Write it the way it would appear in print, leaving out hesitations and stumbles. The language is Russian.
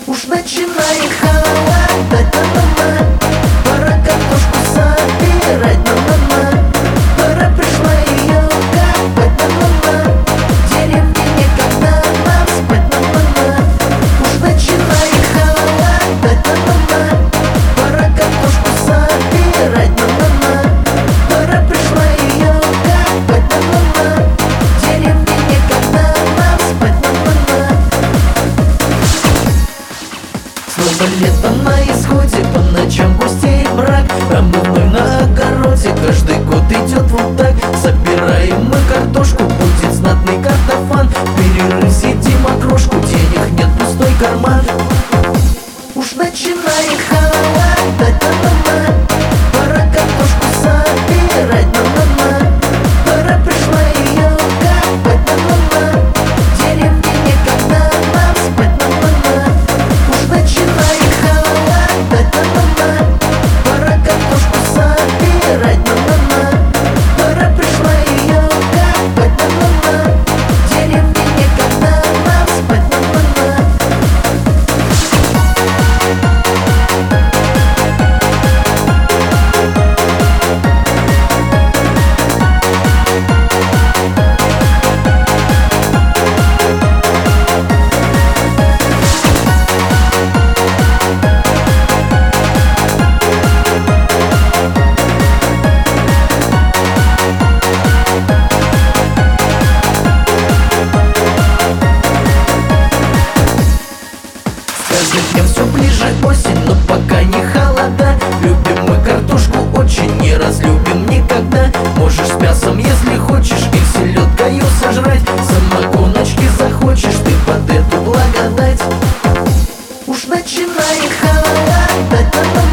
Уж начинает холодать, на-на-на. Пора картошку собирать, на-на-на. Пора пришла ее копать, на-на-на. В деревне некогда нам спать, на-на-на. Уж начинает холодать, на-на-на. Пора картошку собирать, на-на-на. Пора пришла ее копать, на-на-на. В деревне некогда нам спать, на-на-на. Снова лето на исходе, по ночам густеет мрак, а мы вновь на огороде, каждый год идет вот так. Собираем мы картошку, будет знатный картофан. В перерыв съедим окрошку, денег нет, пустой карман. Уж начинает холодать, на-на-на. Пора картошку собирать, на-на-на. Пора пришла ее копать, на-на-на. В деревне некогда нам спать, на-на-на. Уж начинает холодать, на-на-на. Пора картошку собирать, на-на-на. Пора пришла ее копать, на-на-на. В деревне некогда нам спать, на-на-на. С каждым днем все ближе осень, но пока не холода. Любим мы картошку очень, не разлюбим никогда. Можешь с мясом, если хочешь, и селедкою сожрать. Самогоночки захочешь ты под эту благодать. Уж начинает холодать,